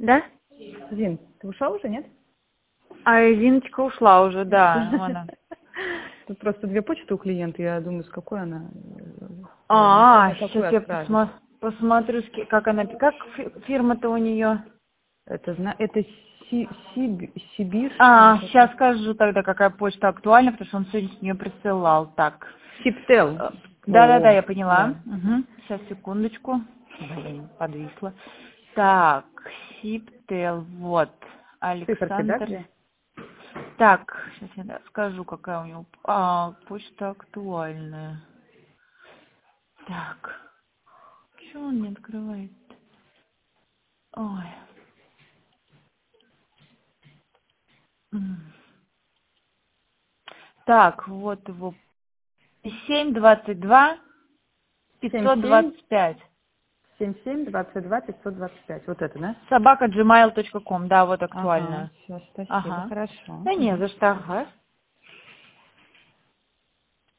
Да? Зин, ты ушел уже, нет? А Зиночка ушла уже, да. Она. Тут просто две почты у клиента, я думаю, с какой она... А, на какую сейчас я отправить. посмотрю, как она... Как фирма-то у нее? Это Сибирь. Сейчас скажу тогда, какая почта актуальна, потому что он сегодня с нее присылал. Так. Сибтел. Да, я поняла. Да. Угу. Сейчас, секундочку. Блин, подвисла. Так, Сиптел, вот. Циферки, да, Александр. где? Так, сейчас я скажу, какая у него почта актуальная. Так. Чего он не открывает? Ой. Так, вот его. 722 525. 77-22-525. Вот это, да? Собака gmail.com, да, вот Ага, актуальная. все, спасибо, Ага. хорошо. Да не за что, ага.